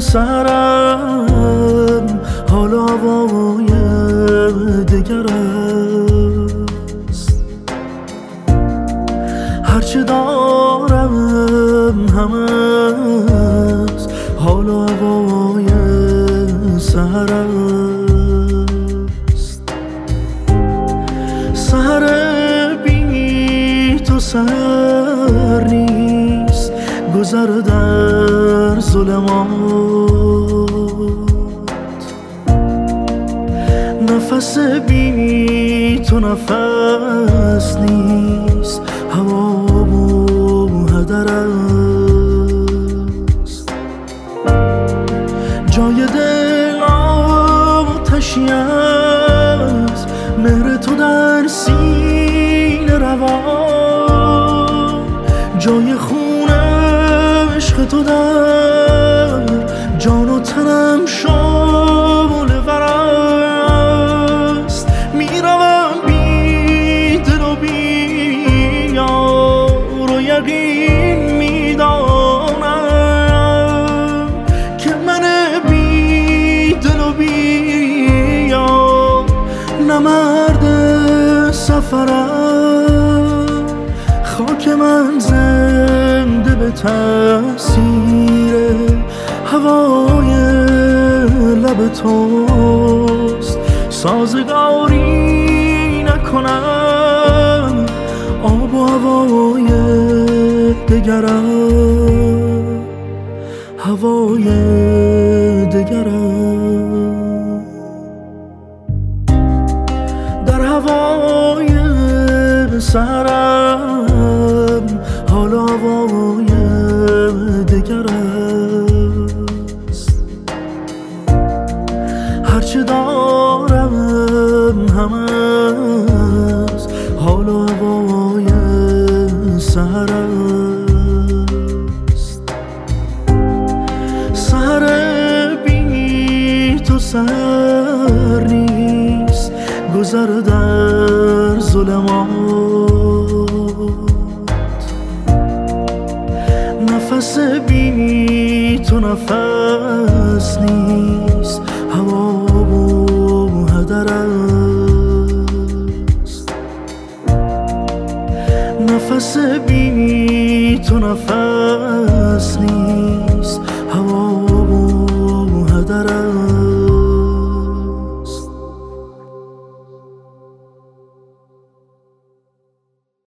سرم حالا هوای دگر است. هرچه دارم هم است حالا هوای سحر است. سحر بی تو سحر نیست، گذر در ظلمات. نفس بی تو نفس نیست، هوا و هدر است. جای دل آتشی است، مهر تو در سینه روان. جای خون عشق تو در جان و تنم شعله ور است. میروم بی دل و بی یار و یقین میدانم که من بی دل و بی یار نه مرد سفرم. خاک من زنده به تأثیر هوای لب توست. سازگاری نکنم آب و هوای دگرم، هوای دگرم. در هوای سرم حالا هوای دگر است. هرچه دارم هم است حالا هوای سحر است. سحر بی تو سحر نیست، گذر در ظلمات. نفس بی تو نفس نیست، هوا و هدر است. نفس بی تو نفس